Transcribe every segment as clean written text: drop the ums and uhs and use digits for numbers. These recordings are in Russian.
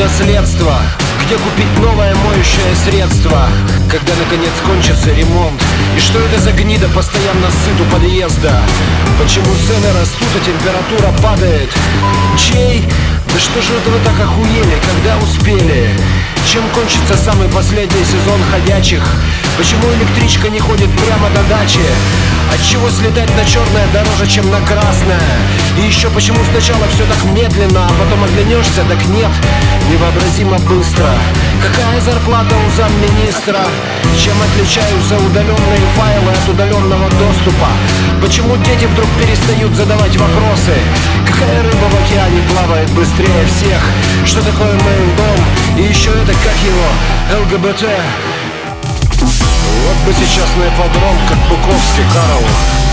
наследство? Где купить новое моющее средство, когда наконец кончится ремонт? И что это за гнида постоянно сыт у подъезда? Почему цены растут, а температура падает? Чей? Да что же это вы так охуели, когда успели? Чем кончится самый последний сезон ходячих? Почему электричка не ходит прямо до дачи? Отчего слетать на черное дороже, чем на красное? И еще почему сначала все так медленно, а потом оглянешься, так нет, невообразимо быстро. Какая зарплата у замминистра? Чем отличаются удаленные файлы от удаленного доступа? Почему дети вдруг перестают задавать вопросы? Какая рыба в океане плавает быстрее всех? Что такое мейлдом? И еще это, как его, ЛГБТ? Вот бы сейчас на ипподром, как Буковский, Карл.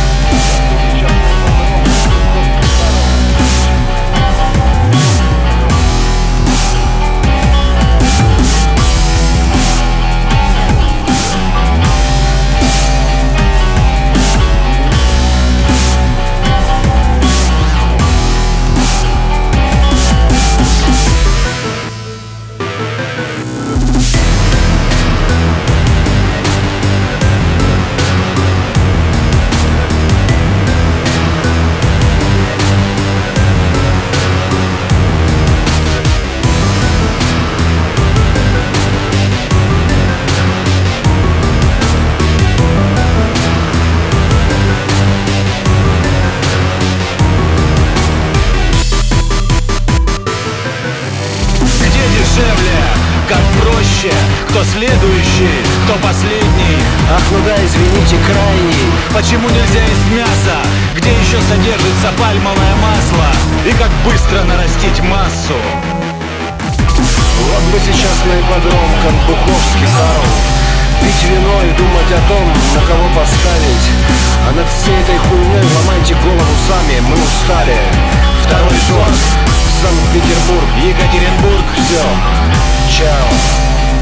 Как проще, кто следующий, кто последний? Ах, ну да, извините, крайний. Почему нельзя есть мясо, где еще содержится пальмовое масло? И как быстро нарастить массу? Вот бы сейчас на ипподром, как Буковский, Карл. Пить вино и думать о том, на кого поставить. А над всей этой хуйней ломайте голову сами, мы устали. Второй тур, Санкт-Петербург, Екатеринбург. все, чао.